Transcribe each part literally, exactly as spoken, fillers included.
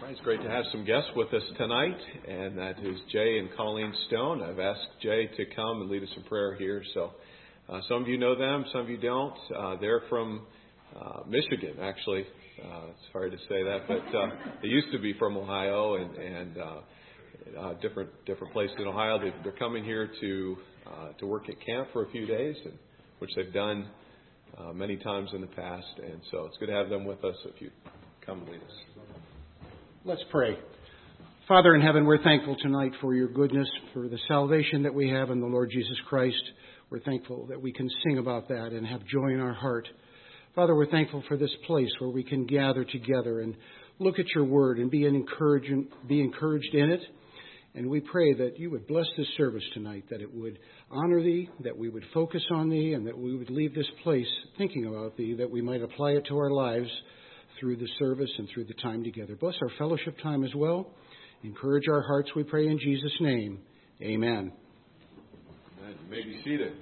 It's great to have some guests with us tonight, and that is Jay and Colleen Stone. I've asked Jay to come and lead us in prayer here. So uh, some of you know them, some of you don't. Uh, they're from uh, Michigan, actually. Uh, it's hard to say that, but uh, they used to be from Ohio and, and uh, uh, different different places in Ohio. They, they're coming here to uh, to work at camp for a few days, and, which they've done uh, many times in the past. And so it's good to have them with us. If you come and lead us. Let's pray. Father in heaven, we're thankful tonight for your goodness, for the salvation that we have in the Lord Jesus Christ. We're thankful that we can sing about that and have joy in our heart. Father, we're thankful for this place where we can gather together and look at your word and be encouraged, be encouraged in it. And we pray that you would bless this service tonight, that it would honor thee, that we would focus on thee, and that we would leave this place thinking about thee, that we might apply it to our lives through the service and through the time together. Bless our fellowship time as well. Encourage our hearts, we pray in Jesus' name. Amen. You may be seated.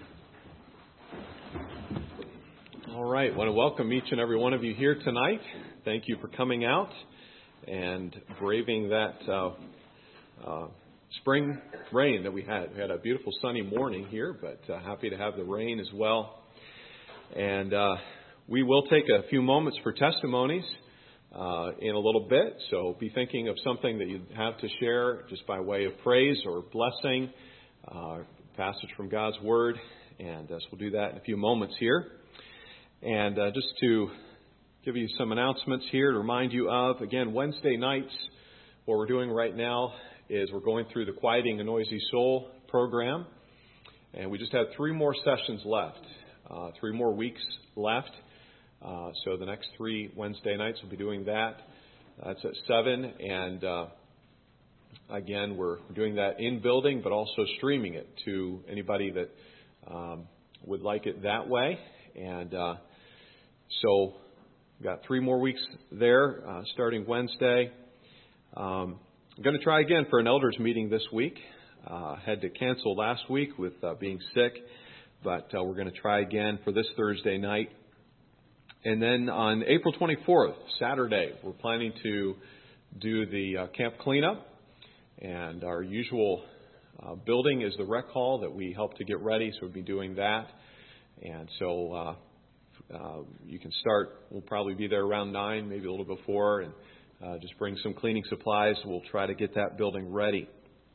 All right. I want to welcome each and every one of you here tonight. Thank you for coming out and braving that uh, uh, spring rain that we had. We had a beautiful sunny morning here, but uh, happy to have the rain as well. And uh We will take a few moments for testimonies uh, in a little bit, so be thinking of something that you have to share just by way of praise or blessing, uh, passage from God's Word, and uh, so we'll do that in a few moments here. And uh, just to give you some announcements here to remind you of, again, Wednesday nights, what we're doing right now is we're going through the Quieting a Noisy Soul program, and we just have three more sessions left, uh, three more weeks left. Uh, so the next three Wednesday nights we'll be doing that. That's at seven, and uh, again we're doing that in building, but also streaming it to anybody that um, would like it that way. And uh, so we've got three more weeks there, uh, starting Wednesday. Um, I'm going to try again for an elders meeting this week. Uh, had to cancel last week with uh, being sick, but uh, we're going to try again for this Thursday night. And then on April twenty-fourth, Saturday, we're planning to do the uh, camp cleanup. And our usual uh, building is the rec hall that we help to get ready, so we'll be doing that. And so uh, uh, you can start, we'll probably be there around nine, maybe a little before, and uh, just bring some cleaning supplies. We'll try to get that building ready.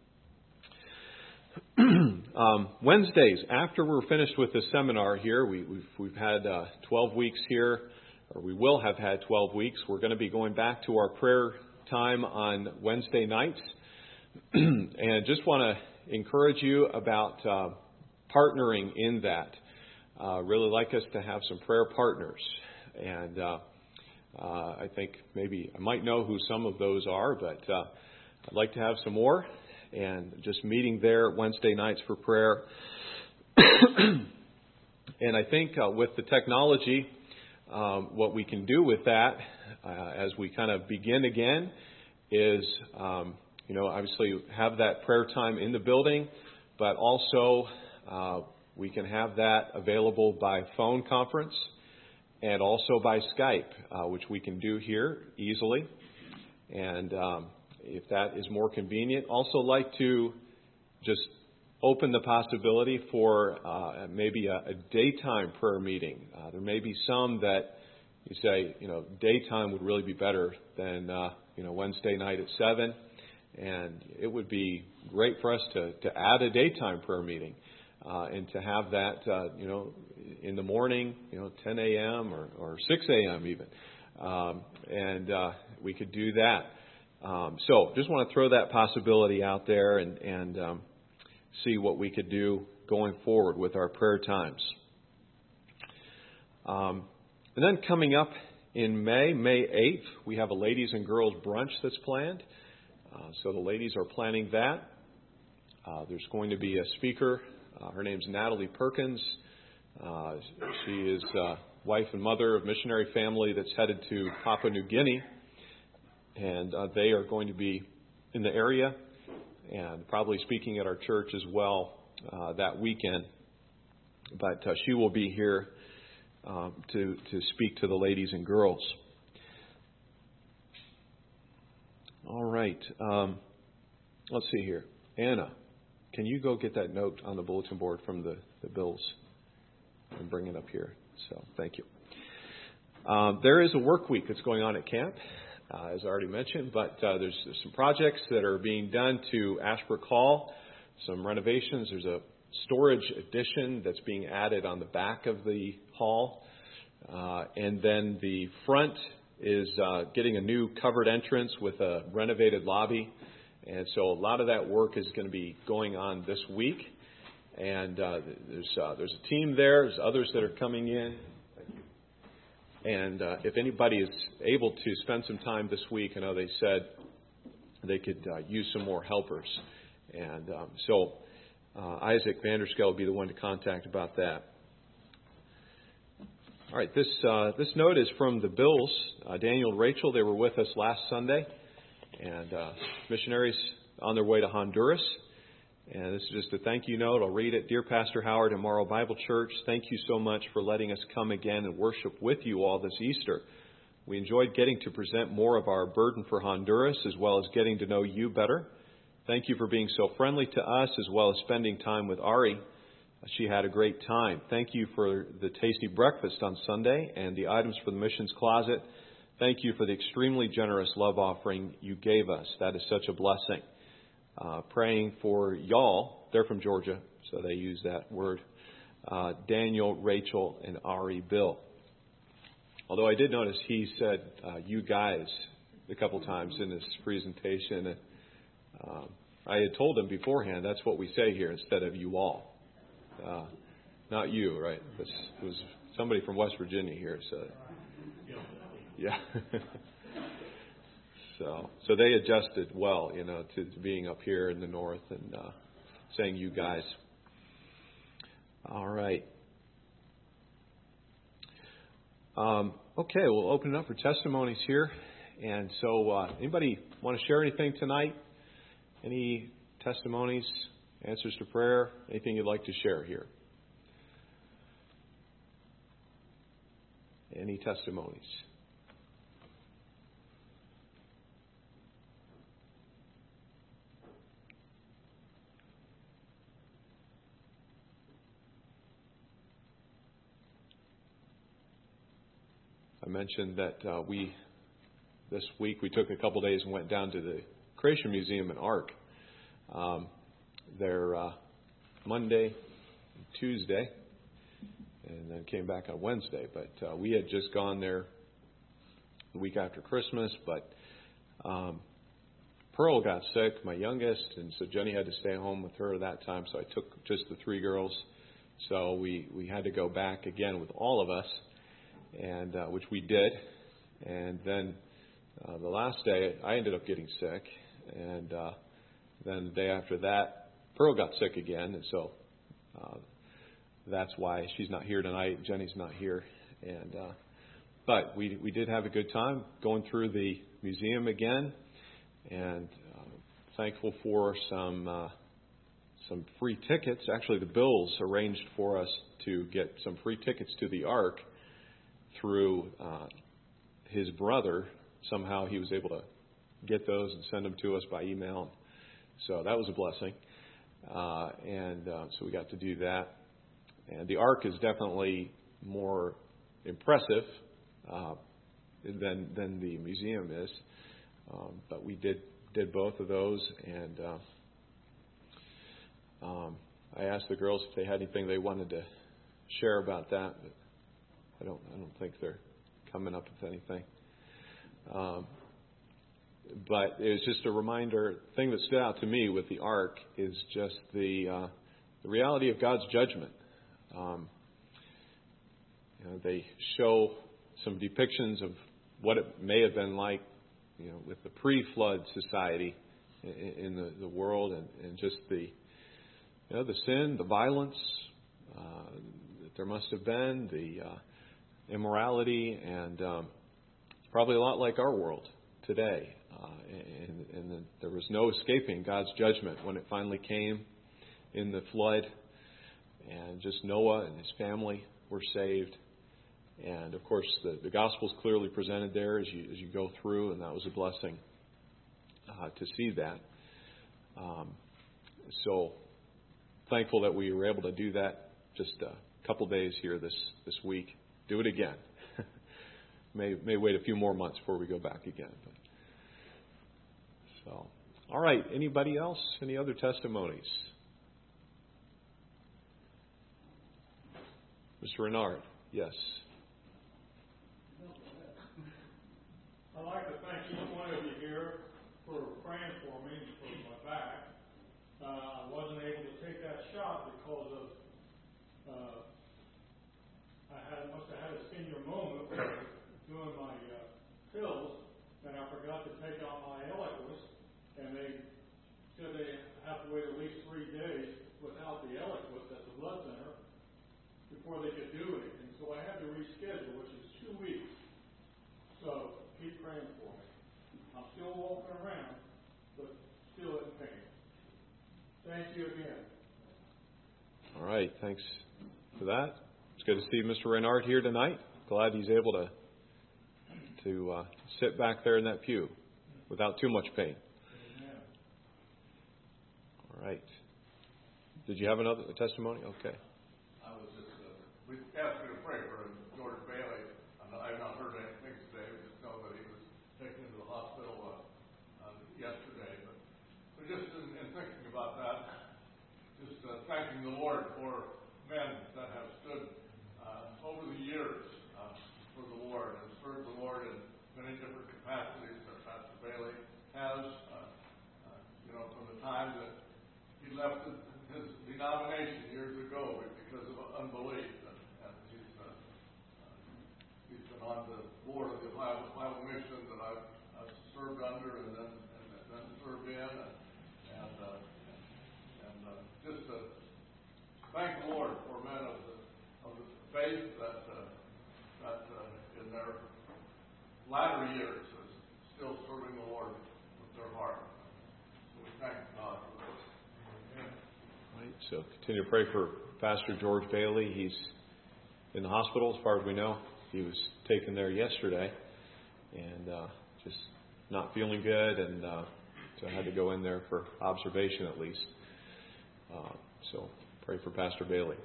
um, Wednesdays, after we're finished with the seminar here, we, we've, we've had uh, twelve weeks here, or we will have had twelve weeks. We're going to be going back to our prayer time on Wednesday nights. And just want to encourage you about uh, partnering in that. Uh, really like us to have some prayer partners. And uh, uh, I think maybe I might know who some of those are, but uh, I'd like to have some more. And just meeting there Wednesday nights for prayer. And I think uh, with the technology, um, what we can do with that uh, as we kind of begin again is, um, you know, obviously have that prayer time in the building, but also uh, we can have that available by phone conference and also by Skype, uh, which we can do here easily. And um if that is more convenient. Also like to just open the possibility for uh, maybe a, a daytime prayer meeting. Uh, there may be some that you say, you know, daytime would really be better than, uh, you know, Wednesday night at seven. And it would be great for us to, to add a daytime prayer meeting uh, and to have that, uh, you know, in the morning, you know, ten a.m. or, or six a.m. even. Um, and uh, we could do that. Um, so just want to throw that possibility out there and, and um, see what we could do going forward with our prayer times. Um, and then coming up in May, May eighth, we have a ladies and girls brunch that's planned. Uh, so the ladies are planning that. Uh, there's going to be a speaker. Uh, her name's Natalie Perkins. Uh, she is uh, wife and mother of a missionary family that's headed to Papua New Guinea. And uh, they are going to be in the area and probably speaking at our church as well uh, that weekend. But uh, she will be here um, to, to speak to the ladies and girls. All right. Um, let's see here. Anna, can you go get that note on the bulletin board from the, the bills and bring it up here? So thank you. Um, there is a work week that's going on at camp, uh, as I already mentioned, but uh, there's, there's some projects that are being done to Ashbrook Hall, some renovations. There's a storage addition that's being added on the back of the hall. Uh, and then the front is uh, getting a new covered entrance with a renovated lobby. And so a lot of that work is going to be going on this week. And uh, there's uh, there's a team there. There's others that are coming in. And uh, if anybody is able to spend some time this week, I know they said they could uh, use some more helpers. And um, so uh, Isaac Vanderskell will be the one to contact about that. All right, this uh, this note is from the Bills. Uh, Daniel and Rachel, they were with us last Sunday, and uh, missionaries on their way to Honduras. And this is just a thank you note. I'll read it. Dear Pastor Howard and Morrow Bible Church, thank you so much for letting us come again and worship with you all this Easter. We enjoyed getting to present more of our burden for Honduras, as well as getting to know you better. Thank you for being so friendly to us, as well as spending time with Ari. She had a great time. Thank you for the tasty breakfast on Sunday and the items for the missions closet. Thank you for the extremely generous love offering you gave us. That is such a blessing. Uh, praying for y'all. They're from Georgia, so they use that word. Uh, Daniel, Rachel, and Ari Bill. Although I did notice he said uh, you guys a couple times in his presentation. And, uh, I had told him beforehand that's what we say here instead of you all. Uh, not you, right? It was, it was somebody from West Virginia here, so yeah. so, so they adjusted well, you know, to, to being up here in the north and uh, saying "you guys." All right. Um, okay, we'll open it up for testimonies here, and so uh, anybody want to share anything tonight? Any testimonies? Answers to prayer? Anything you'd like to share here? Any testimonies? I mentioned that uh, we, this week, we took a couple days and went down to the Creation Museum in Ark. Um, there uh, Monday, Tuesday, and then came back on Wednesday. But uh, we had just gone there the week after Christmas, but um, Pearl got sick, my youngest, and so Jenny had to stay home with her at that time, so I took just the three girls. So we, we had to go back again with all of us, and uh, which we did. And then uh, the last day, I ended up getting sick, and uh, then the day after that, Pearl got sick again, and so uh, that's why she's not here tonight. Jenny's not here, and uh, but we we did have a good time going through the museum again, and uh, thankful for some uh, some free tickets. Actually, the Bills arranged for us to get some free tickets to the Ark through uh, his brother. Somehow he was able to get those and send them to us by email. So that was a blessing. Uh, and uh, so we got to do that. And the Ark is definitely more impressive uh, than than the museum is. Um, but we did did both of those, and uh, um, I asked the girls if they had anything they wanted to share about that. But I don't I don't think they're coming up with anything. Um, But it was just a reminder. The thing that stood out to me with the Ark is just the uh, the reality of God's judgment. Um, you know, they show some depictions of what it may have been like, you know, with the pre-flood society in, in the, the world, and, and just the you know the sin, the violence uh, that there must have been, the uh, immorality, and um, probably a lot like our world today. Uh, and and the, there was no escaping God's judgment when it finally came in the flood. And just Noah and his family were saved. And, of course, the, the gospel is clearly presented there as you, as you go through, and that was a blessing. uh, to see that. Um, so thankful that we were able to do that just a couple days here this, this week. Do it again. may may wait a few more months before we go back again. But, so, all right. Anybody else? Any other testimonies? Mister Renard, yes. I'd like to thank each one of you here for praying for me for my back. Uh, I wasn't able to take that shot because of uh, I had must have had a senior moment when I was doing my uh, pills, and I forgot to take out my Eliquis, and they said they have to wait at least three days without the Eliquis at the blood center before they could do anything. So I had to reschedule, which is two weeks. So keep praying for me. I'm still walking around, but still in pain. Thank you again. All right. Thanks for that. It's good to see Mister Renard here tonight. Glad he's able to to uh, sit back there in that pew without too much pain. Amen. All right. Did you have another testimony? Okay. I was just, uh, we asked me to pray for George Bailey. I'm not, I've not heard anything today. We just know that he was taken into the hospital uh, uh, yesterday. But, but just in, in thinking about that, just uh, thanking the Lord for men that have stood uh, over the years uh, for the Lord and served the Lord in many different capacities that Pastor Bailey has. Uh, uh, you know, from the time that he left the, his denomination years ago because of unbelief, and, and he's uh, uh, he's been on the board of the Ohio Bible Mission that I've, I've served under and then and then served in, and and, uh, and uh, just uh, thank the Lord for men of the of the faith that uh, that uh, in their latter years is still serving the Lord with their heart. So we thank God for this. Right. So continue to pray for Pastor George Bailey. He's in the hospital, as far as we know. He was taken there yesterday, and uh, just not feeling good, and uh, so I had to go in there for observation at least. Uh, so pray for Pastor Bailey.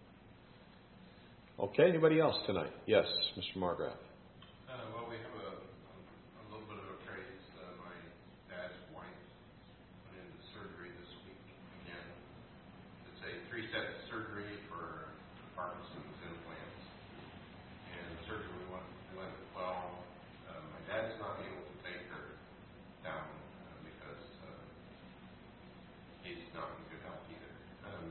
Okay. Anybody else tonight? Yes, Mister Margraf. Uh, well, we have a, a little bit of a praise. Uh, my dad's wife went into surgery this week again. It's a three-step surgery for Parkinson's implants. And the surgery went, went well. Uh, my dad's not able to take her down uh, because uh, he's not in good health either. Um,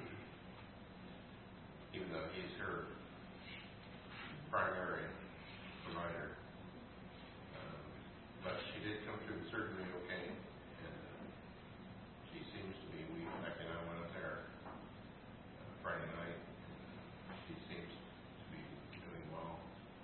even though he's her primary provider. Um, but she did come through the surgery okay, and uh, she seems to be, we, Becky and I went up there uh, Friday night, and she seems to be doing well.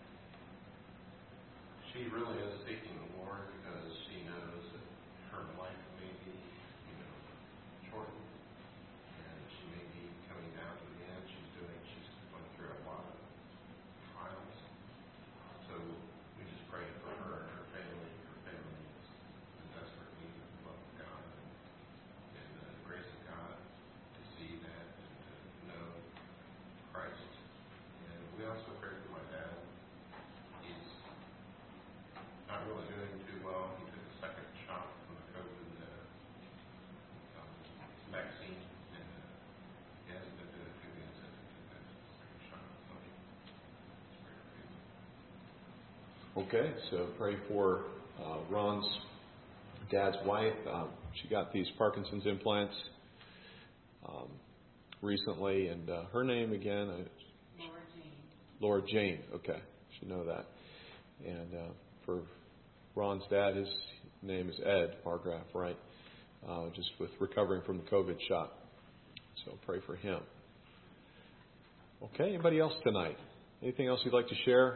She really is seeking the Lord because she knows that her life may be, you know, shortened, and she may be coming down to the end. She's doing, she's going through a lot of trials. So we just pray for her and her family. Her family is in desperate need of the love of God and, and uh, the grace of God to see that and to know Christ. And we also pray for my dad. He's not really doing too well. He took a second shot from the COVID uh, um, vaccine, and uh, he hasn't been doing too good since he took that second shot. So it's very crazy. Okay, so pray for uh, Ron's dad's wife. Um, she got these Parkinson's implants um, recently, and uh, her name again? Uh, Laura Jane. Laura Jane. Okay, should know that. And uh, for Ron's dad, his name is Ed Margraf, right? Uh, just with recovering from the COVID shot. So pray for him. Okay, anybody else tonight? Anything else you'd like to share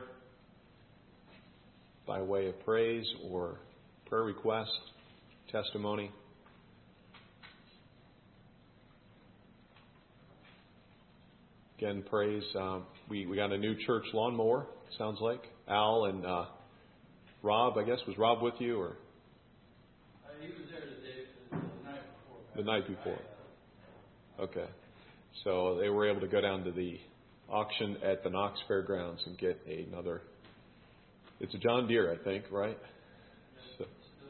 by way of praise or prayer request, testimony? Again, praise. Um, we, we got a new church lawnmower, sounds like. Al and uh, Rob, I guess, was Rob with you? Or Uh, he was The night before. Okay. So they were able to go down to the auction at the Knox Fairgrounds and get another. It's a John Deere, I think, right? So,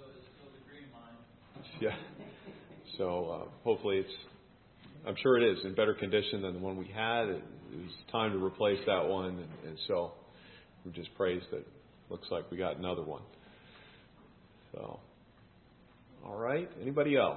yeah. So uh, hopefully it's, I'm sure it is in better condition than the one we had. It, it was time to replace that one. And, and so we just praised that it looks like we got another one. So, all right. Anybody else?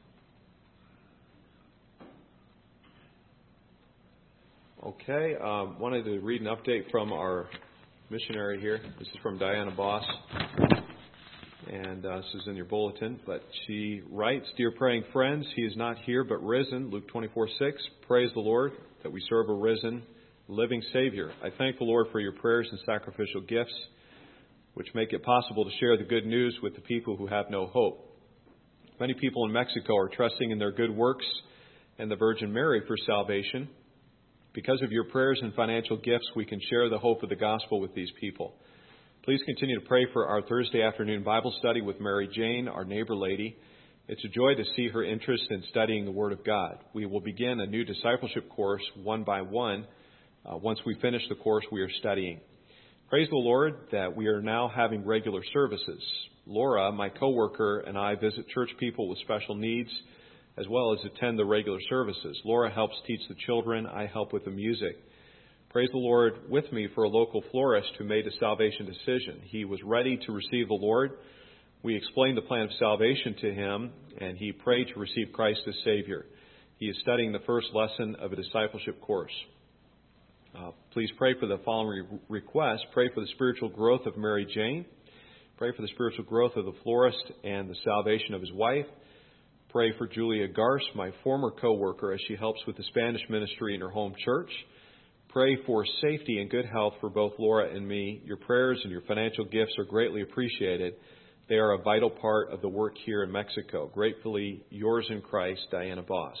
Okay. Um, wanted to read an update from our missionary here. This is from Diana Boss. And uh, this is in your bulletin. But she writes, Dear praying friends, he is not here but risen. Luke twenty-four six. Praise the Lord that we serve a risen, living Savior. I thank the Lord for your prayers and sacrificial gifts, which make it possible to share the good news with the people who have no hope. Many people in Mexico are trusting in their good works and the Virgin Mary for salvation. Because of your prayers and financial gifts, we can share the hope of the gospel with these people. Please continue to pray for our Thursday afternoon Bible study with Mary Jane, our neighbor lady. It's a joy to see her interest in studying the Word of God. We will begin a new discipleship course one by one. Uh, once we finish the course we are studying. Praise the Lord that we are now having regular services. Laura, my coworker, and I visit church people with special needs as well as attend the regular services. Laura helps teach the children. I help with the music. Praise the Lord with me for a local florist who made a salvation decision. He was ready to receive the Lord. We explained the plan of salvation to him, and he prayed to receive Christ as Savior. He is studying the first lesson of a discipleship course. Uh, please pray for the following re- requests. Pray for the spiritual growth of Mary Jane. Pray for the spiritual growth of the florist and the salvation of his wife. Pray for Julia Garce, my former co-worker, as she helps with the Spanish ministry in her home church. Pray for safety and good health for both Laura and me. Your prayers and your financial gifts are greatly appreciated. They are a vital part of the work here in Mexico. Gratefully, yours in Christ, Diana Boss.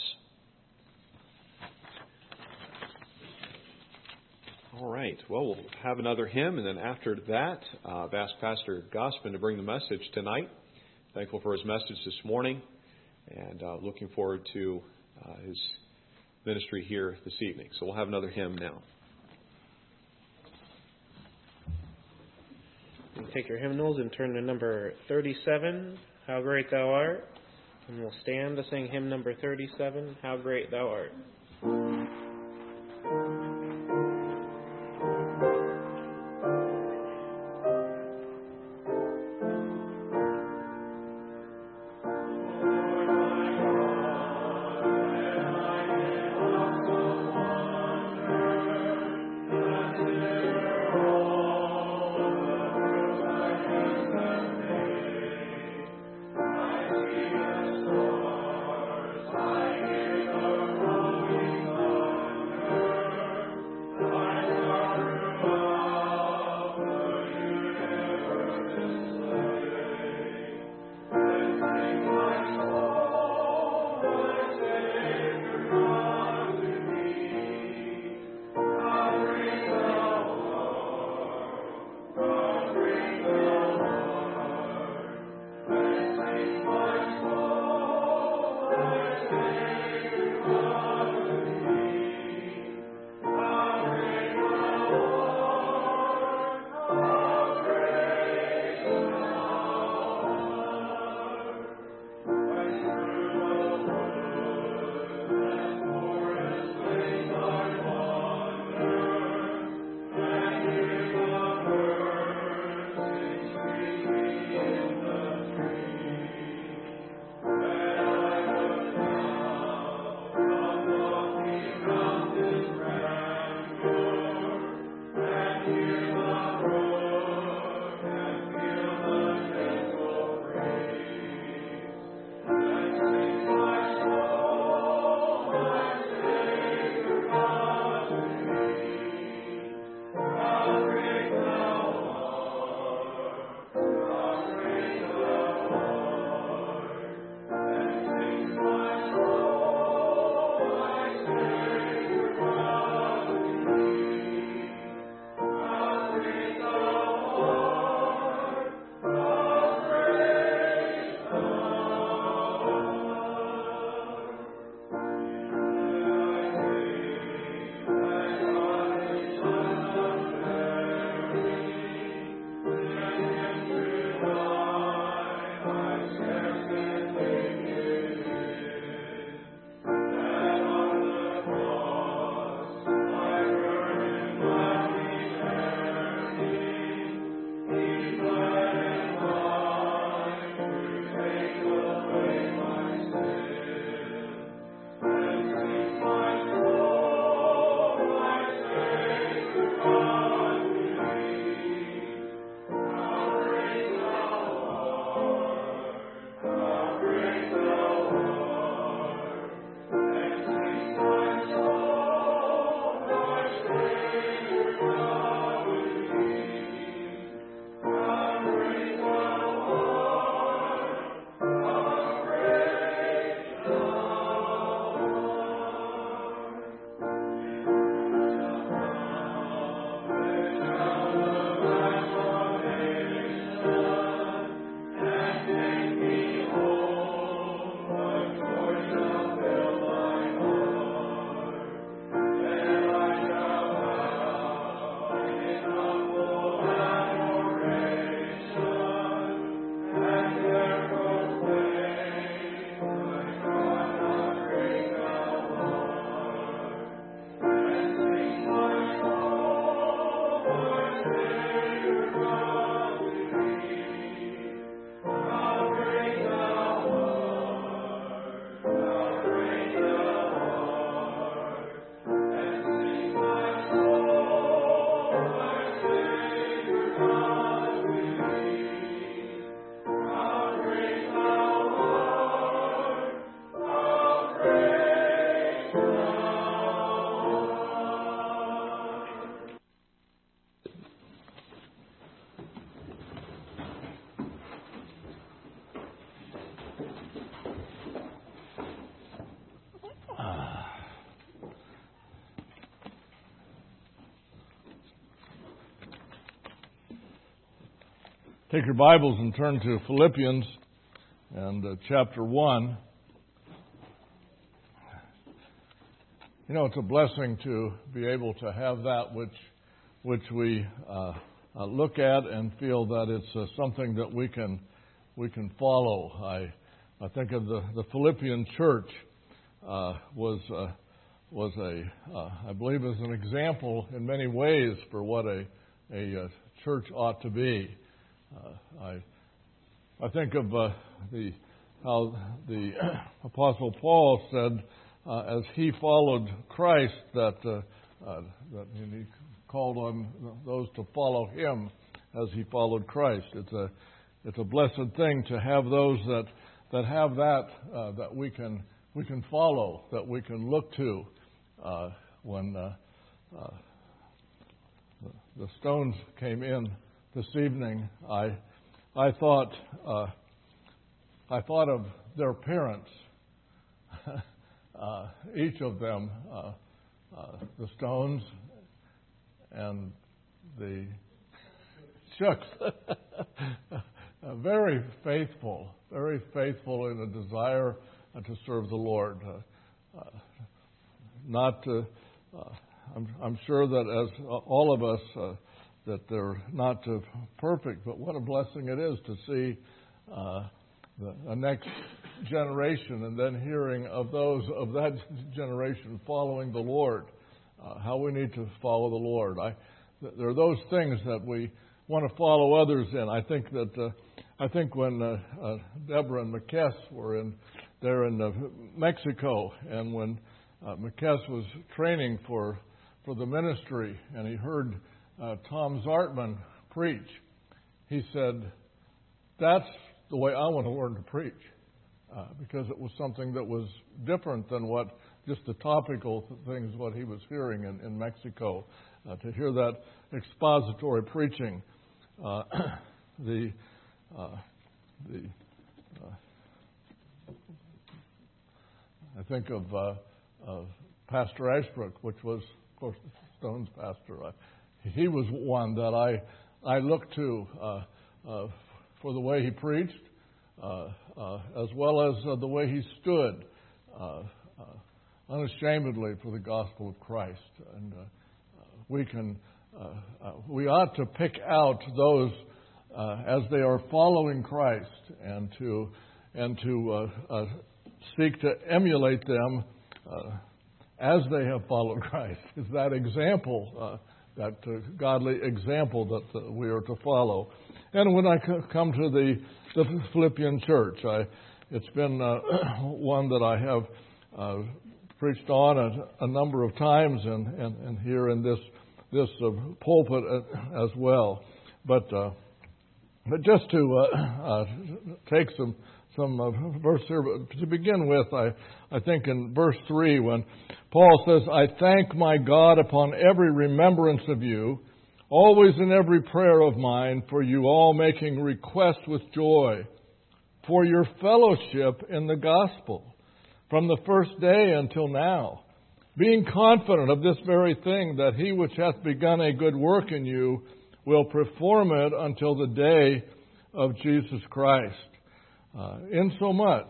All right. Well, we'll have another hymn, and then after that, uh, I've asked Pastor Gospin to bring the message tonight. Thankful for his message this morning, and uh, looking forward to uh, his ministry here this evening. So we'll have another hymn now. You take your hymnals and turn to number thirty-seven, How Great Thou Art. And we'll stand to sing hymn number thirty-seven, How Great Thou Art. Thank you. Take your Bibles and turn to Philippians and uh, chapter one. You know, it's a blessing to be able to have that which which we uh, uh, look at and feel that it's uh, something that we can we can follow. I I think of the, the Philippian church uh, was uh, was a uh, I believe is an example in many ways for what a a uh, church ought to be. Uh, I I think of uh, the how the Apostle Paul said uh, as he followed Christ that uh, uh, that he called on those to follow him as he followed Christ. It's a it's a blessed thing to have those that that have that uh, that we can we can follow, that we can look to uh, when uh, uh, the, the Stones came in this evening. I I thought uh, I thought of their parents, uh, each of them, uh, uh, the Stones and the Chooks, uh, very faithful, very faithful in a desire uh, to serve the Lord. Uh, uh, not to, uh, I'm, I'm sure that as all of us. Uh, that they're not uh, perfect, but what a blessing it is to see uh, the, the next generation and then hearing of those of that generation following the Lord, uh, how we need to follow the Lord. I, there are those things that we want to follow others in. I think that uh, I think when uh, uh, Deborah and McKess were in there in uh, Mexico, and when uh, McKess was training for for the ministry, and he heard Uh, Tom Zartman preach, he said, that's the way I want to learn to preach, uh, because it was something that was different than what just the topical things what he was hearing in, in Mexico. Uh, to hear that expository preaching, uh, the uh, the uh, I think of, uh, of Pastor Ashbrook, which was of course Stone's pastor. I, He was one that I I looked to uh, uh, for the way he preached, uh, uh, as well as uh, the way he stood uh, uh, unashamedly for the gospel of Christ. And uh, we can uh, uh, we ought to pick out those uh, as they are following Christ, and to and to uh, uh, seek to emulate them uh, as they have followed Christ. Is that example? Uh, that uh, godly example that uh, we are to follow. And when I c- come to the, the Philippian church, I, it's been uh, one that I have uh, preached on a, a number of times, and, and, and here in this this uh, pulpit as well. But uh, but just to uh, uh, take some some uh, verse here to begin with, I I think in verse three when Paul says, I thank my God upon every remembrance of you, always in every prayer of mine, for you all making request with joy, for your fellowship in the gospel, from the first day until now, being confident of this very thing, that he which hath begun a good work in you will perform it until the day of Jesus Christ. Uh, insomuch,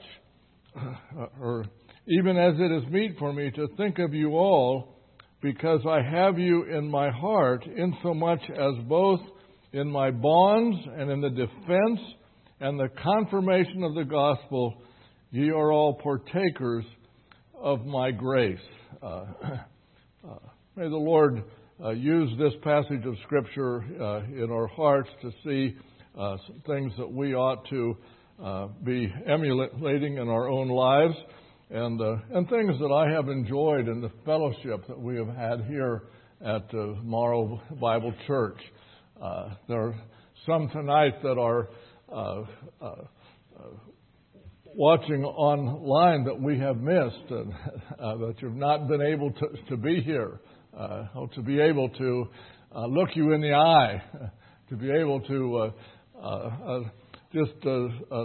uh, or even as it is meet for me to think of you all, because I have you in my heart, insomuch as both in my bonds and in the defense and the confirmation of the gospel, ye are all partakers of my grace. Uh, uh, may the Lord uh, use this passage of Scripture uh, in our hearts to see uh, some things that we ought to uh, be emulating in our own lives. And uh, and things that I have enjoyed in the fellowship that we have had here at uh, Morrow Bible Church. Uh, there are some tonight that are uh, uh, uh, watching online that we have missed, and uh, that you've not been able to, to be here, uh, to be able to uh, look you in the eye, to be able to uh, uh, uh, just uh, uh,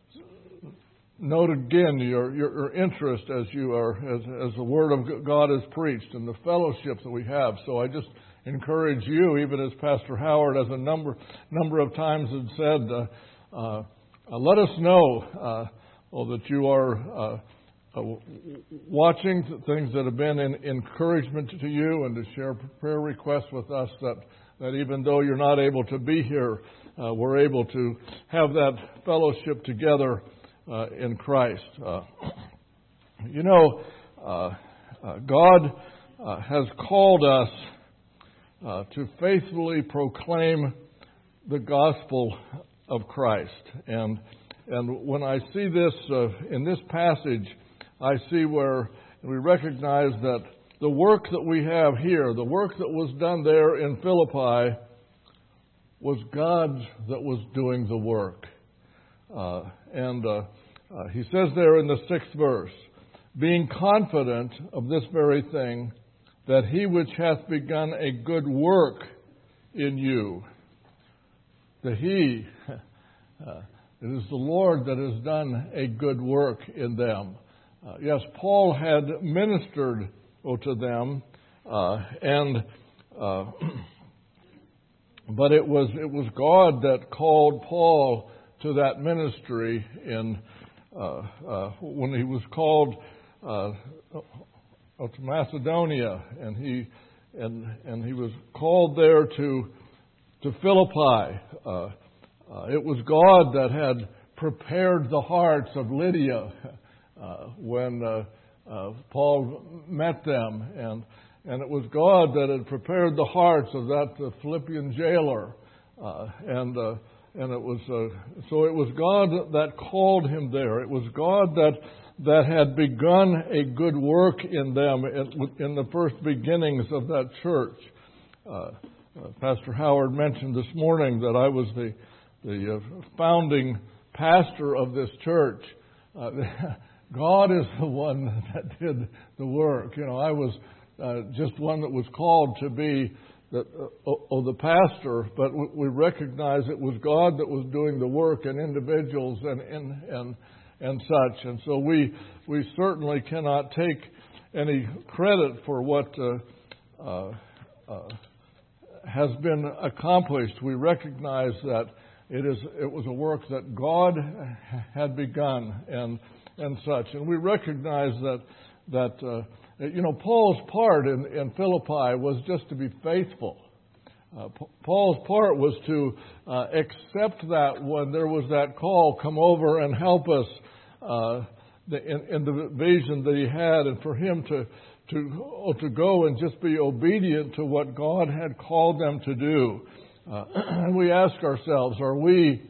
note again your, your, your interest as you are as, as the Word of God is preached and the fellowship that we have. So I just encourage you, even as Pastor Howard has a number number of times has said, uh, uh, uh, let us know uh, well, that you are uh, uh, watching things that have been an encouragement to you, and to share prayer requests with us that, that even though you're not able to be here, uh, we're able to have that fellowship together uh, in Christ. Uh, you know, uh, uh, God uh, has called us uh, to faithfully proclaim the gospel of Christ. And and when I see this uh, in this passage, I see where we recognize that the work that we have here, the work that was done there in Philippi, was God that was doing the work. Uh, and uh, uh, he says there in the sixth verse, being confident of this very thing, that he which hath begun a good work in you, that he, uh, it is the Lord that has done a good work in them. Uh, yes, Paul had ministered oh, to them, uh, and uh, but it was it was God that called Paul to that ministry in uh, uh, when he was called uh, to Macedonia, and he and and he was called there to to Philippi. Uh, uh, it was God that had prepared the hearts of Lydia uh, when uh, uh, Paul met them, and and it was God that had prepared the hearts of that uh, Philippian jailer, uh, and uh, and it was uh, so it was God that called him there. It was God that that had begun a good work in them in, in the first beginnings of that church. Uh, uh, Pastor Howard mentioned this morning that I was the the uh, founding pastor of this church. Uh, God is the one that did the work. You know, I was uh, just one that was called to be the, uh, oh, the pastor, but we recognize it was God that was doing the work in individuals and and and, and such. And so we we certainly cannot take any credit for what uh, uh, uh, has been accomplished. We recognize that it is it was a work that God had begun and and such, and we recognize that that uh, you know Paul's part in, in Philippi was just to be faithful. Uh, P- Paul's part was to uh, accept that when there was that call, come over and help us uh, the, in, in the vision that he had, and for him to to to go and just be obedient to what God had called them to do. Uh, and we ask ourselves, are we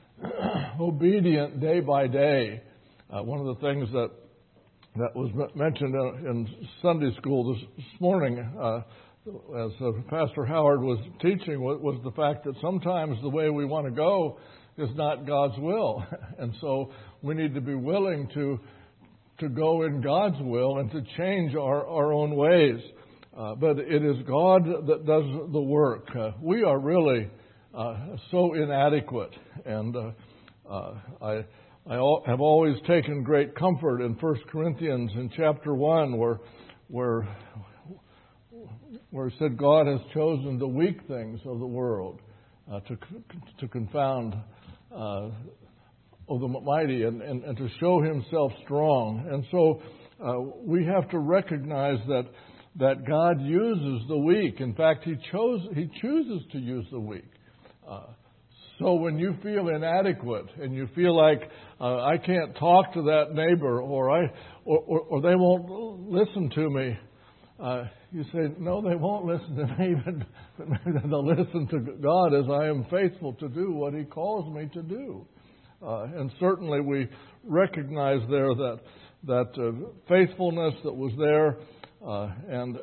obedient day by day? Uh, one of the things that that was mentioned in Sunday school this, this morning, uh, as uh, Pastor Howard was teaching, was, was the fact that sometimes the way we want to go is not God's will, and so we need to be willing to to go in God's will and to change our, our own ways. Uh, but it is God that does the work. Uh, we are really uh, so inadequate, and uh, uh, I, I al- have always taken great comfort in First Corinthians in chapter one, where where where it said God has chosen the weak things of the world uh, to to confound uh, of the mighty, and, and, and to show Himself strong. And so uh, we have to recognize that. that God uses the weak. In fact, He chose He chooses to use the weak. Uh, so when you feel inadequate and you feel like uh, I can't talk to that neighbor, or I or, or, or they won't listen to me, uh, you say, no, they won't listen to me, but maybe they'll listen to God as I am faithful to do what He calls me to do. Uh, and certainly we recognize there that that uh, faithfulness that was there. Uh, and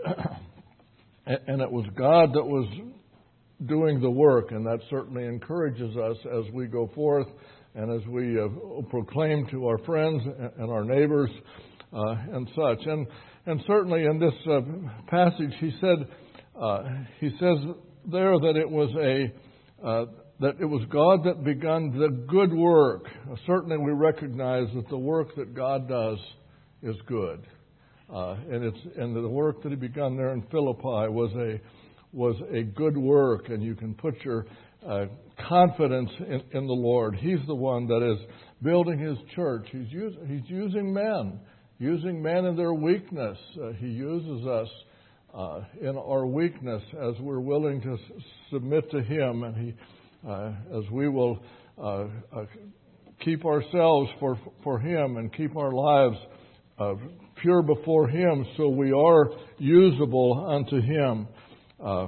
and it was God that was doing the work, and that certainly encourages us as we go forth and as we uh, proclaim to our friends and our neighbors uh, and such. And and certainly in this uh, passage, he said uh, he says there that it was a uh, that it was God that begun the good work. Uh, certainly, we recognize that the work that God does is good. Uh, and it's and the work that He begun there in Philippi was a was a good work, and you can put your uh, confidence in, in the Lord. He's the one that is building His church. He's, use, he's using men, using men in their weakness. Uh, he uses us uh, in our weakness as we're willing to s- submit to Him, and He, uh, as we will uh, uh, keep ourselves for for Him and keep our lives uh, pure before Him, so we are usable unto Him. Uh,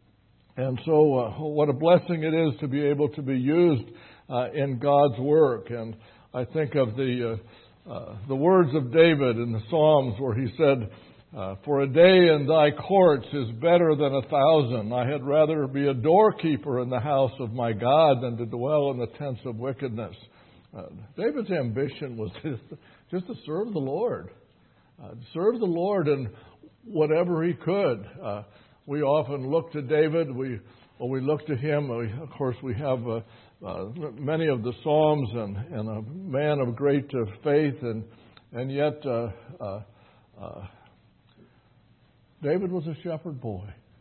and so, uh, what a blessing it is to be able to be used uh, in God's work. And I think of the uh, uh, the words of David in the Psalms, where he said, uh, "For a day in Thy courts is better than a thousand. I had rather be a doorkeeper in the house of my God than to dwell in the tents of wickedness." Uh, David's ambition was just, just to serve the Lord, uh, serve the Lord in whatever he could. Uh, we often look to David. We when we look to him, we, of course, we have uh, uh, many of the Psalms and, and a man of great uh, faith, and and yet uh, uh, uh, David was a shepherd boy.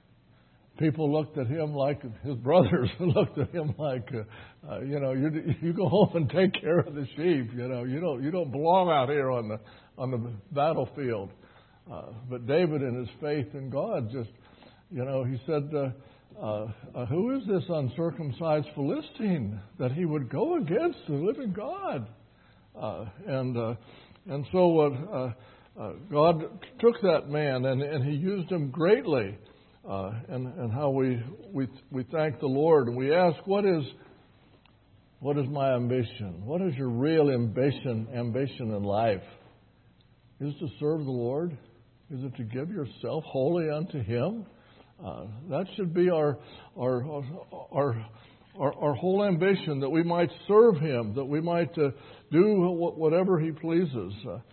People looked at him like his brothers looked at him like, uh, uh, you know, you you go home and take care of the sheep. You know, you don't you don't belong out here on the on the battlefield. Uh, but David, in his faith in God, just, you know, he said, uh, uh, uh, "Who is this uncircumcised Philistine that he would go against the living God?" Uh, and uh, and so uh, uh, God took that man and and He used him greatly. Uh, and, and how we, we we thank the Lord, and we ask, what is what is my ambition? What is your real ambition ambition in life? Is it to serve the Lord? Is it to give yourself wholly unto Him? Uh, that should be our our, our our our whole ambition, that we might serve Him, that we might uh, do whatever He pleases.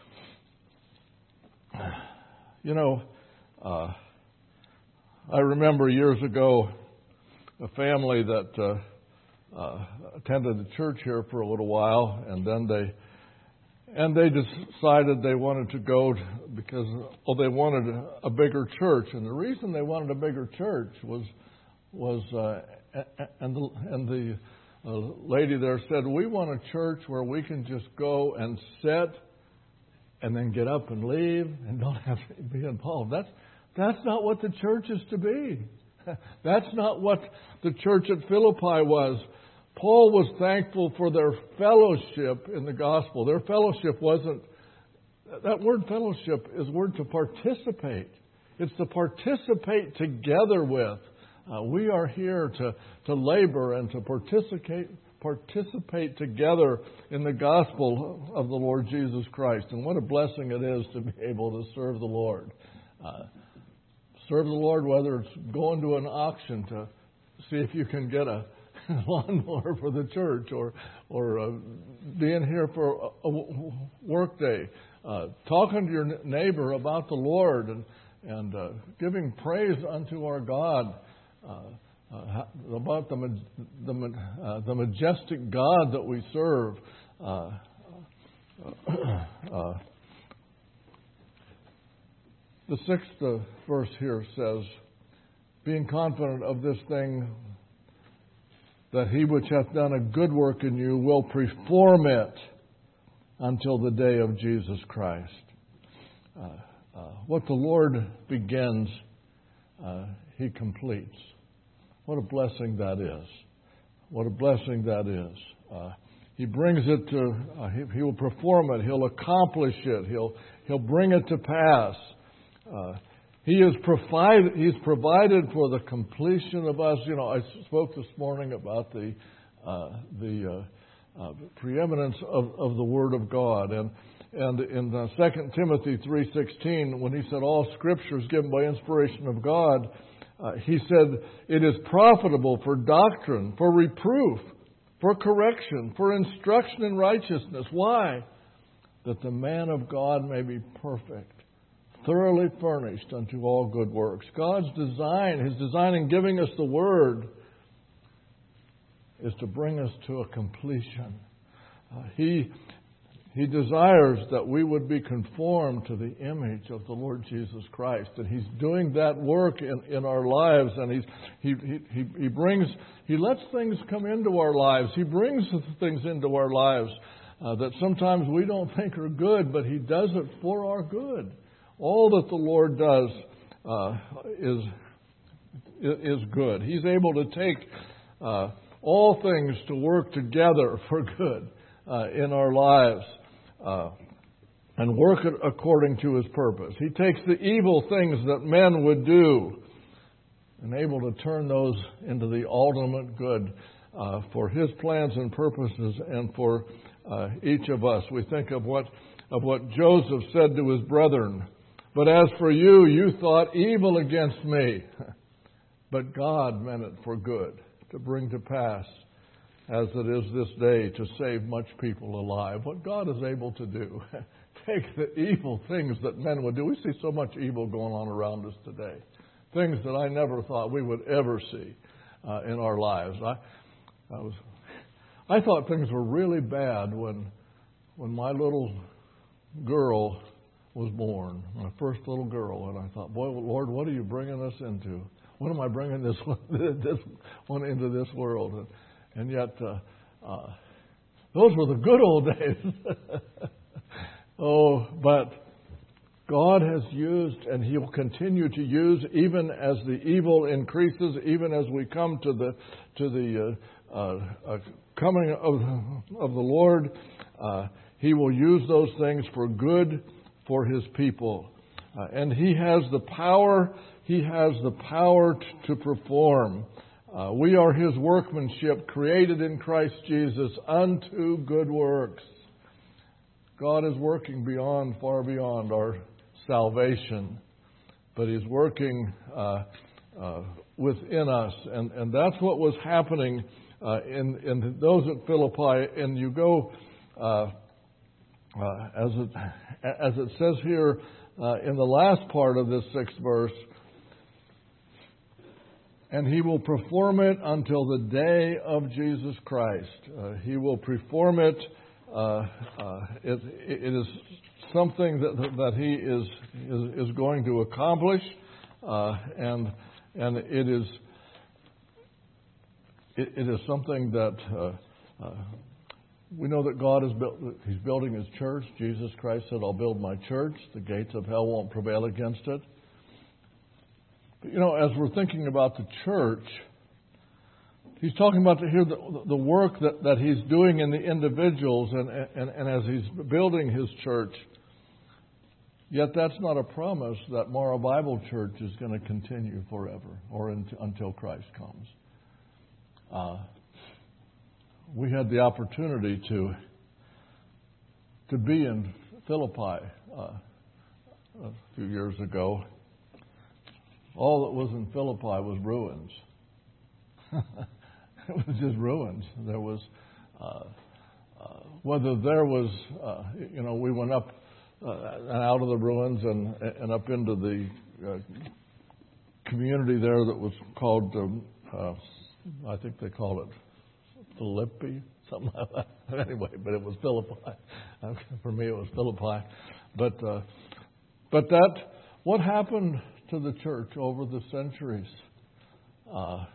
Uh, you know. Uh, I remember years ago a family that uh, uh, attended the church here for a little while, and then they and they decided they wanted to go because well, they wanted a, a bigger church, and the reason they wanted a bigger church was was uh, and the, and the uh, lady there said, "We want a church where we can just go and sit and then get up and leave and don't have to be involved." That's That's not what the church is to be. That's not what the church at Philippi was. Paul was thankful for their fellowship in the gospel. Their fellowship wasn't, that word fellowship is word to participate. It's to participate together with. Uh, we are here to, to labor and to participate participate together in the gospel of the Lord Jesus Christ. And what a blessing it is to be able to serve the Lord. Uh, Serve the Lord, whether it's going to an auction to see if you can get a lawnmower for the church, or or uh, being here for a, a work day, uh, talking to your neighbor about the Lord, and and uh, giving praise unto our God uh, uh, about the the, uh, the majestic God that we serve. Uh, uh, The sixth uh, verse here says, "Being confident of this thing, that He which hath done a good work in you will perform it until the day of Jesus Christ." Uh, uh, what the Lord begins, uh, He completes. What a blessing that is. What a blessing that is. Uh, he brings it to, uh, he, he will perform it. He'll accomplish it. He'll, he'll bring it to pass. Uh, he is provided. He's provided for the completion of us. You know, I spoke this morning about the uh, the uh, uh, preeminence of, of the Word of God, and and in uh, Second Timothy three sixteen, when he said all Scripture is given by inspiration of God, uh, he said it is profitable for doctrine, for reproof, for correction, for instruction in righteousness. Why? That the man of God may be perfect, thoroughly furnished unto all good works. God's design, His design in giving us the Word, is to bring us to a completion. Uh, he He desires that we would be conformed to the image of the Lord Jesus Christ. And He's doing that work in, in our lives. And he's, he, he, he brings, He lets things come into our lives. He brings things into our lives uh, that sometimes we don't think are good, but He does it for our good. All that the Lord does uh, is, is good. He's able to take uh, all things to work together for good uh, in our lives. Uh, and work it according to His purpose. He takes the evil things that men would do and able to turn those into the ultimate good uh, for His plans and purposes and for uh, each of us. We think of what of what Joseph said to his brethren. But as for you, you thought evil against me, but God meant it for good, to bring to pass, as it is this day, to save much people alive. What God is able to do. Take the evil things that men would do. We see so much evil going on around us today. Things that I never thought we would ever see uh, in our lives. I, I was, I thought things were really bad when, when my little girl was born, my first little girl, and I thought, boy, Lord, what are you bringing us into? When am I bringing this one, this one into this world? And, And yet, uh, uh, those were the good old days. Oh, but God has used, and He will continue to use, even as the evil increases, even as we come to the to the uh, uh, uh, coming of of the Lord. Uh, he will use those things for good for His people, uh, and He has the power. He has the power t- to perform. Uh, we are His workmanship, created in Christ Jesus unto good works. God is working beyond, far beyond our salvation, but He's working uh, uh, within us, and, and that's what was happening uh, in in those at Philippi. And you go uh, uh, as it as it says here uh, in the last part of this sixth verse. And He will perform it until the day of Jesus Christ. Uh, he will perform it. Uh, uh, it, it is something that that He is is, is going to accomplish, uh, and and it is it, it is something that uh, uh, we know that God is built. He's building His church. Jesus Christ said, "I'll build my church. The gates of hell won't prevail against it." You know, as we're thinking about the church, He's talking about here the, the work that, that He's doing in the individuals and, and, and as He's building His church. Yet that's not a promise that Morrow Bible Church is going to continue forever or in, until Christ comes. Uh, we had the opportunity to, to be in Philippi uh, a few years ago. All that was in Philippi was ruins. It was just ruins. There was, uh, uh, whether there was, uh, you know, we went up uh, and out of the ruins and, and up into the uh, community there that was called, um, uh, I think they called it Philippi, something like that. Anyway, but it was Philippi. For me, it was Philippi. But, uh, but that, what happened to the church over the centuries, uh,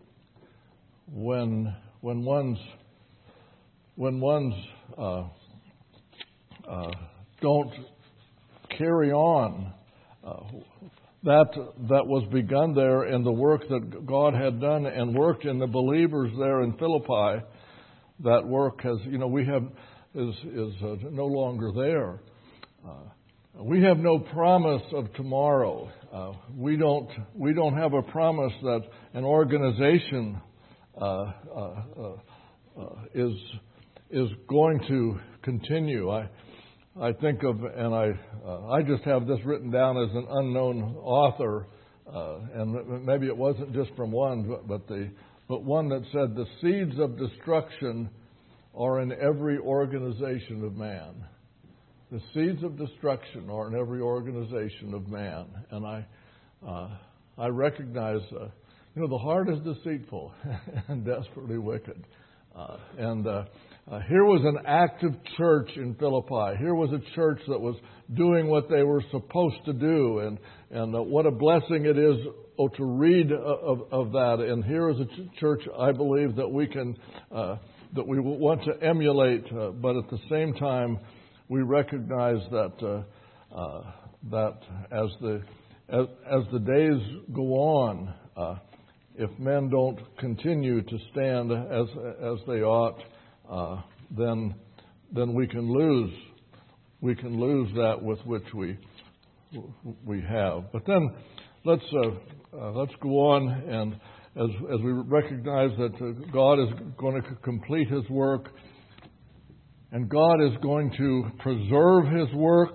when when one's when one's uh, uh, don't carry on uh, that that was begun there, and the work that God had done and worked in the believers there in Philippi, that work has, you know, we have is is uh, no longer there. Uh, we have no promise of tomorrow. Uh, we don't we don't have a promise that an organization uh, uh, uh, uh, is is going to continue. I I think of and I uh, I just have this written down as an unknown author, uh, and maybe it wasn't just from one, but, but the but one that said the seeds of destruction are in every organization of man. The seeds of destruction are in every organization of man, and I, uh, I recognize, uh, you know, the heart is deceitful and desperately wicked. Uh, and uh, uh, here was an active church in Philippi. Here was a church that was doing what they were supposed to do. And, and uh, what a blessing it is oh, to read of, of that. And here is a ch- church, I believe, that we can, uh, that we want to emulate. Uh, but at the same time, we recognize that uh, uh, that as the as, as the days go on, uh, if men don't continue to stand as as they ought, uh, then then we can lose we can lose that with which we we have. But then let's uh, uh, let's go on, and as as we recognize that uh, God is going to complete His work, and God is going to preserve His work,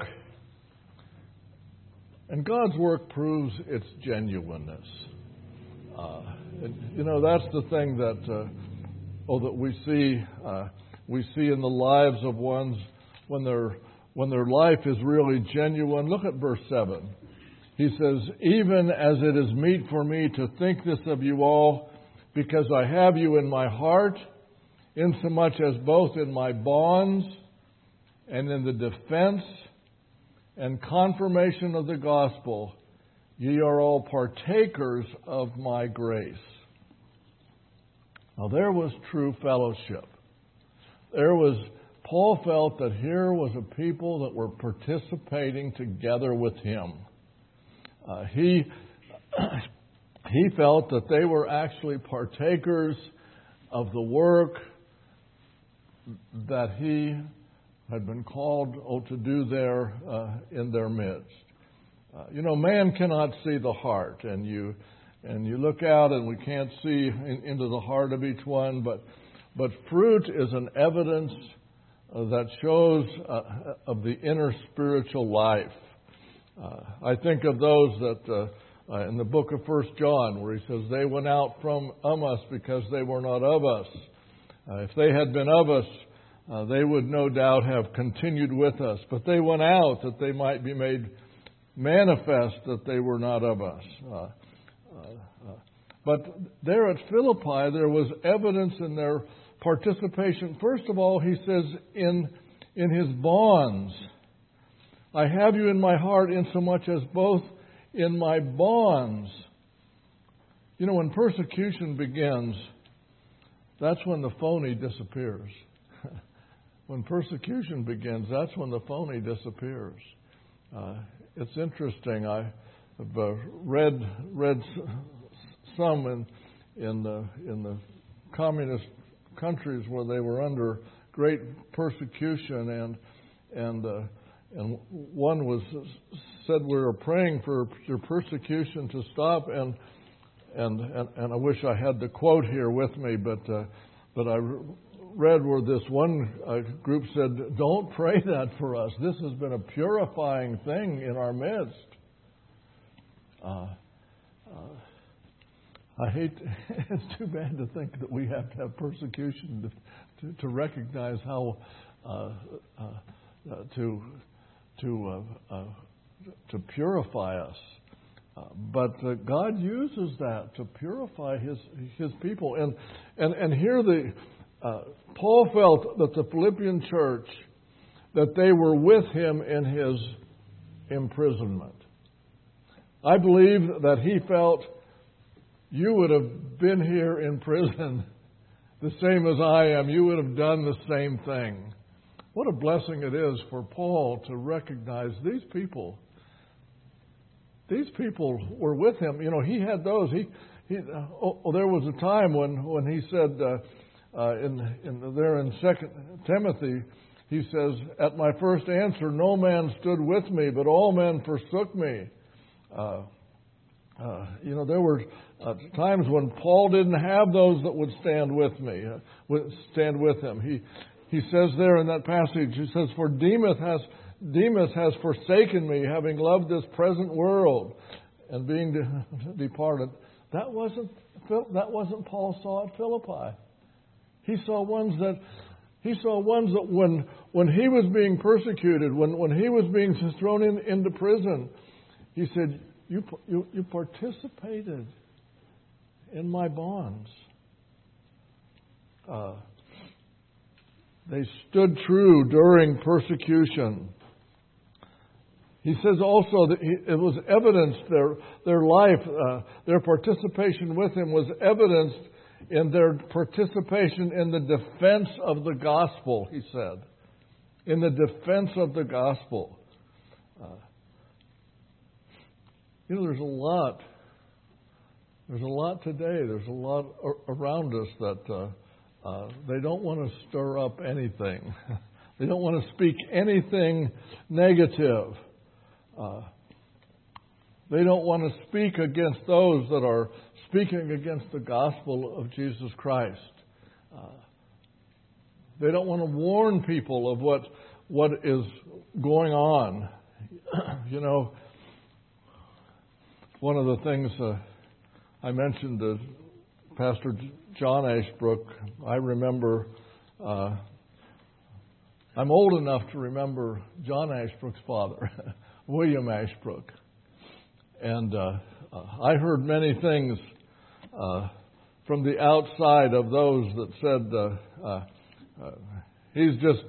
and God's work proves its genuineness. Uh, and, you know, that's the thing that uh, oh that we see uh, we see in the lives of ones when their when their life is really genuine. Look at verse seven. He says, "Even as it is meet for me to think this of you all, because I have you in my heart, insomuch as both in my bonds and in the defense and confirmation of the gospel, ye are all partakers of my grace." Now there was true fellowship. There was, Paul felt that here was a people that were participating together with him. Uh, he, he felt that they were actually partakers of the work that he had been called oh, to do there uh, in their midst. Uh, you know, man cannot see the heart, and you and you look out, and we can't see in, into the heart of each one. But but fruit is an evidence uh, that shows uh, of the inner spiritual life. Uh, I think of those that uh, uh, in the book of First John, where he says they went out from um us because they were not of us. Uh, if they had been of us, uh, they would no doubt have continued with us. But they went out that they might be made manifest that they were not of us. Uh, uh, uh, but there at Philippi, there was evidence in their participation. First of all, he says, in in his bonds. I have you in my heart insomuch as both in my bonds. You know, when persecution begins, that's when the phony disappears. When persecution begins, that's when the phony disappears. Uh, it's interesting. I have uh, read read some in in the in the communist countries where they were under great persecution, and and uh, and one was said, "We were praying for your persecution to stop," and and and, and I wish I had the quote here with me, but uh, but I read where this one uh, group said, "Don't pray that for us. This has been a purifying thing in our midst." Uh, uh, I hate. It's too bad to think that we have to have persecution to to, to recognize how uh, uh, uh, to to uh, uh, to purify us. Uh, but uh, God uses that to purify His His people, and and and here the uh, Paul felt that the Philippian church, that they were with him in his imprisonment. I believe that he felt, you would have been here in prison the same as I am. You would have done the same thing. What a blessing it is for Paul to recognize these people. These people were with him. You know, he had those. He, he oh, oh, there was a time when, when he said uh, uh, in, in there in Second Timothy, he says, "At my first answer, no man stood with me, but all men forsook me." Uh, uh, you know, there were uh, times when Paul didn't have those that would stand with me, uh, would stand with him. He he says there in that passage, he says, "For Demas has Demas has forsaken me, having loved this present world, and being de- departed." That wasn't that wasn't Paul saw at Philippi. He saw ones that he saw ones that when when he was being persecuted, when when he was being thrown in, into prison, he said, "You you you participated in my bonds." Uh, They stood true during persecution. He says also that he, it was evidenced, their, their life, uh, their participation with Him was evidenced in their participation in the defense of the gospel, he said. In the defense of the gospel. Uh, you know, there's a lot. There's a lot today. There's a lot around us that uh, uh, they don't want to stir up anything. They don't want to speak anything negative. Uh, they don't want to speak against those that are speaking against the gospel of Jesus Christ. Uh, they don't want to warn people of what what is going on. You know, one of the things uh, I mentioned to Pastor John Ashbrook, I remember, uh, I'm old enough to remember John Ashbrook's father, William Ashbrook. And uh, uh, I heard many things uh, from the outside of those that said, uh, uh, uh, he's just,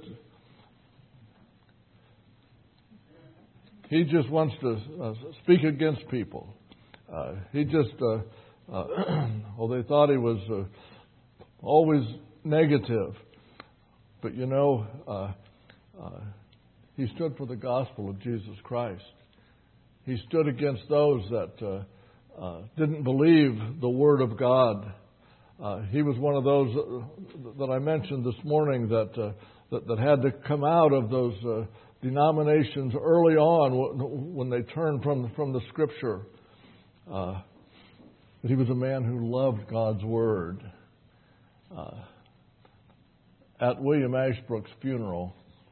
he just wants to uh, speak against people. Uh, he just, uh, uh, well, they thought he was uh, always negative. But you know, uh, uh, he stood for the gospel of Jesus Christ. He stood against those that uh, uh, didn't believe the Word of God. Uh, he was one of those that I mentioned this morning that uh, that, that had to come out of those uh, denominations early on when they turned from from the Scripture. Uh, but he was a man who loved God's Word. Uh, at William Ashbrook's funeral,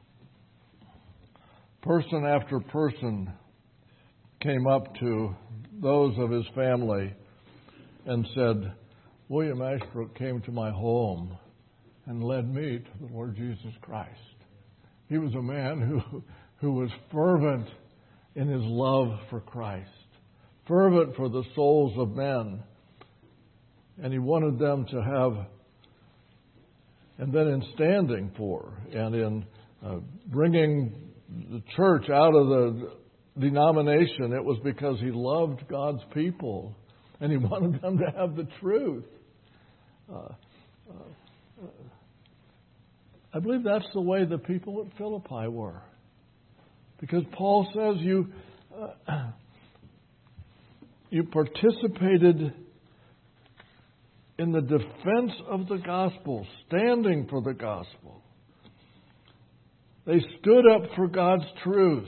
person after person came up to those of his family and said, William Ashbrook came to my home and led me to the Lord Jesus Christ. He was a man who, who was fervent in his love for Christ, fervent for the souls of men. And he wanted them to have, and then in standing for, and in uh, bringing the church out of the denomination, it was because he loved God's people and he wanted them to have the truth. Uh, uh, I believe that's the way the people at Philippi were. Because Paul says you uh, you participated in the defense of the gospel, standing for the gospel. They stood up for God's truth.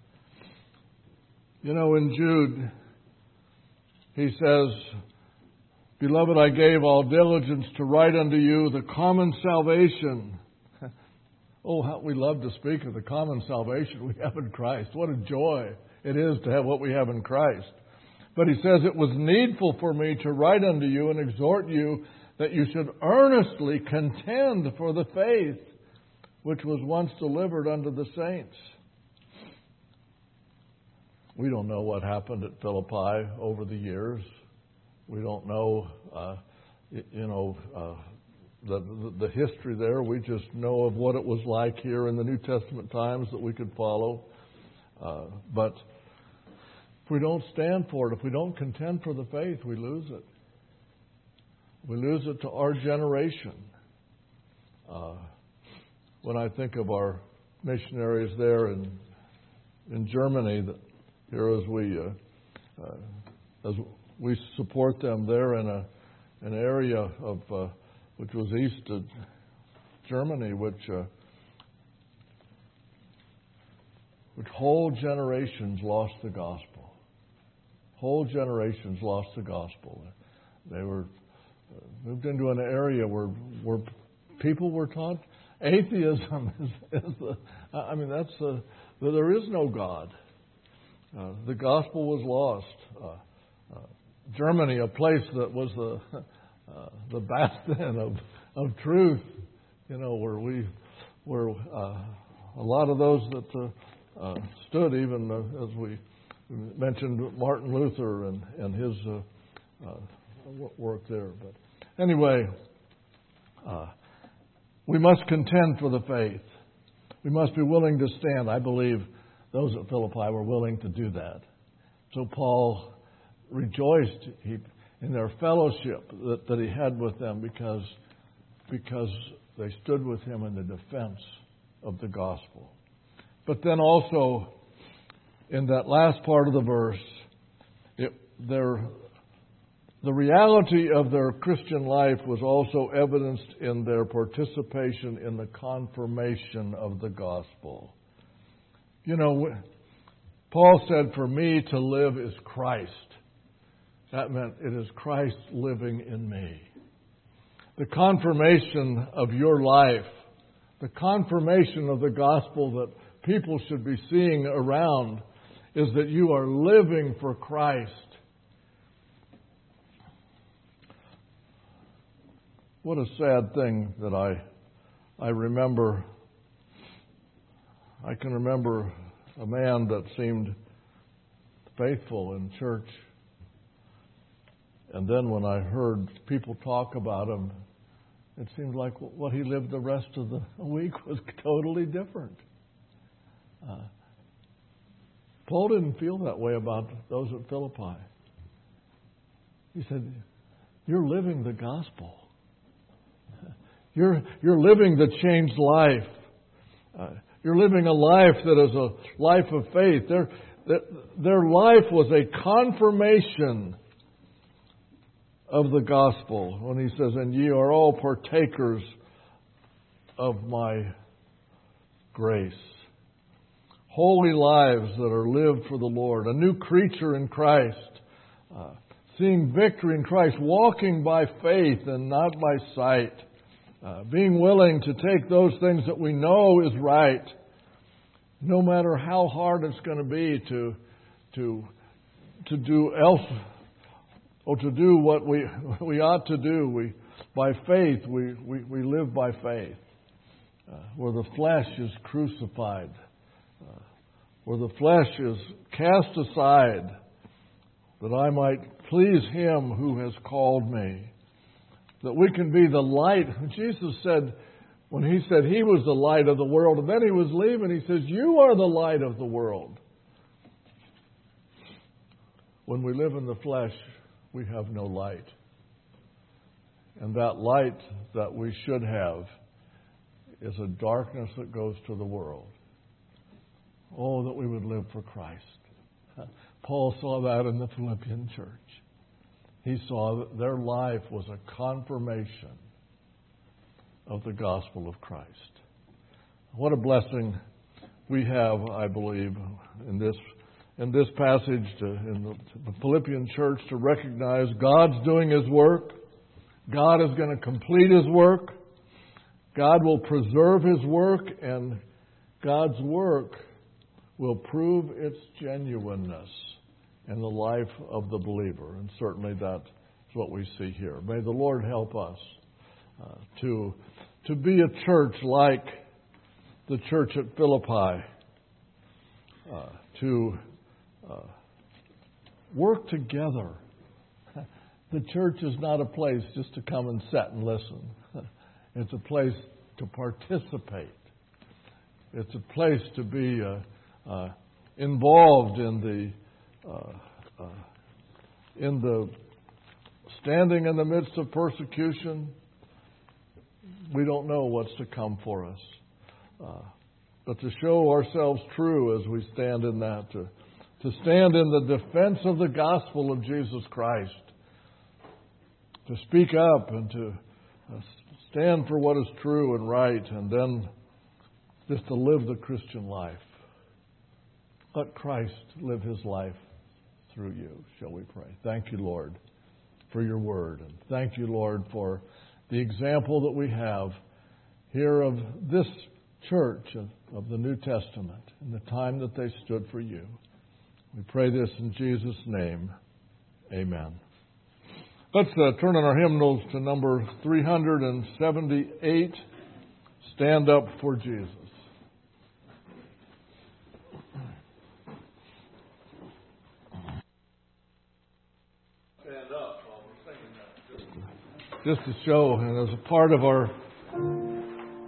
You know, in Jude, he says, Beloved, I gave all diligence to write unto you the common salvation. Oh, how we love to speak of the common salvation we have in Christ. What a joy it is to have what we have in Christ. But he says, it was needful for me to write unto you and exhort you that you should earnestly contend for the faith which was once delivered unto the saints. We don't know what happened at Philippi over the years. We don't know, uh, you know, uh, the, the the history there. We just know of what it was like here in the New Testament times that we could follow. Uh, but if we don't stand for it, if we don't contend for the faith, we lose it. We lose it to our generation. Uh, when I think of our missionaries there in in Germany, that here as we uh, uh, as we support them there in a an area of uh, which was east of Germany, which uh, which whole generations lost the gospel. Whole generations lost the gospel. They were uh, moved into an area where where people were taught atheism is, is the. I mean, that's the, there is no God. Uh, the gospel was lost. Uh, uh, Germany, a place that was the uh, the bastion of of truth, you know, where we where uh, a lot of those that uh, uh, stood, even uh, as we mentioned Martin Luther and and his uh, uh, work there. But anyway, uh, We must contend for the faith. We must be willing to stand. I believe those at Philippi were willing to do that. So Paul rejoiced he, in their fellowship that, that he had with them because, because they stood with him in the defense of the gospel. But then also, in that last part of the verse, it, their, the reality of their Christian life was also evidenced in their participation in the confirmation of the gospel. You know, Paul said, for me to live is Christ. That meant it is Christ living in me. The confirmation of your life, the confirmation of the gospel that people should be seeing around is that you are living for Christ. What a sad thing that I I remember. I can remember a man that seemed faithful in church. And then when I heard people talk about him, it seemed like what he lived the rest of the week was totally different. Uh, Paul didn't feel that way about those at Philippi. He said, you're living the gospel. You're, you're living the changed life. Uh, you're living a life that is a life of faith. Their, their, their life was a confirmation of the gospel when he says, and ye are all partakers of my grace. Holy lives that are lived for the Lord. A new creature in Christ. Uh, seeing victory in Christ. Walking by faith and not by sight. Uh, being willing to take those things that we know is right. No matter how hard it's going to be to, to, to do else, or to do what we, we ought to do. We, by faith, we, we, we live by faith. Uh, where the flesh is crucified. Uh, where the flesh is cast aside, that I might please Him who has called me. That we can be the light. Jesus said, when He said He was the light of the world, and then He was leaving, He says, you are the light of the world. When we live in the flesh, we have no light. And that light that we should have is a darkness that goes to the world. Oh, that we would live for Christ. Paul saw that in the Philippian church. He saw that their life was a confirmation of the gospel of Christ. What a blessing we have, I believe, in this in this passage to, in the, the Philippian church to recognize God's doing His work. God is going to complete His work. God will preserve His work, and God's work will prove its genuineness in the life of the believer. And certainly that's what we see here. May the Lord help us uh, to, to be a church like the church at Philippi, uh, to uh, work together. The church is not a place just to come and sit and listen. It's a place to participate. It's a place to be uh, uh, involved in the uh, uh, in the standing in the midst of persecution. We don't know what's to come for us, uh, but to show ourselves true as we stand in that, to to stand in the defense of the gospel of Jesus Christ, to speak up and to uh, stand for what is true and right, and then just to live the Christian life. Let Christ live His life through you, shall we pray. Thank you, Lord, for your word. And thank you, Lord, for the example that we have here of this church of, of the New Testament and the time that they stood for you. We pray this in Jesus' name. Amen. Let's uh, turn on our hymnals to number three seventy-eight, Stand Up for Jesus. Stand up while we're singing that. Just to show, and as a part of our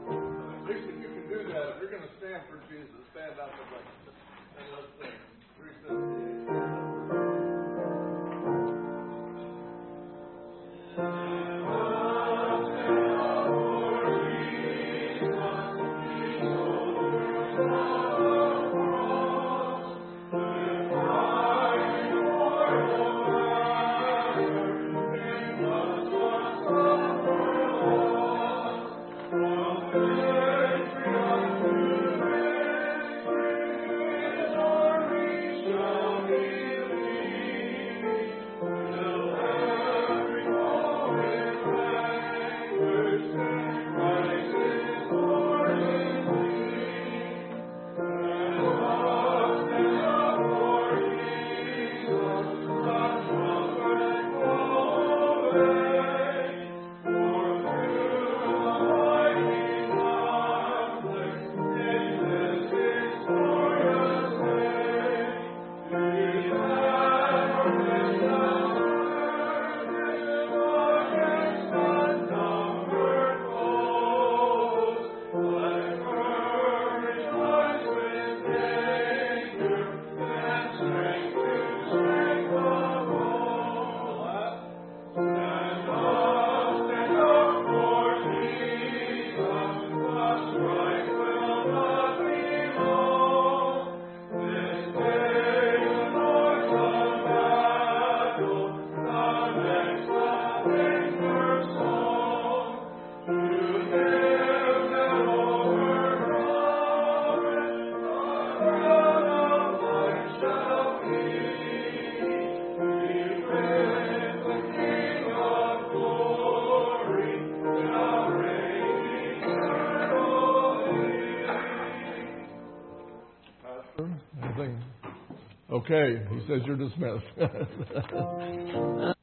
Anything? Okay, he says you're dismissed.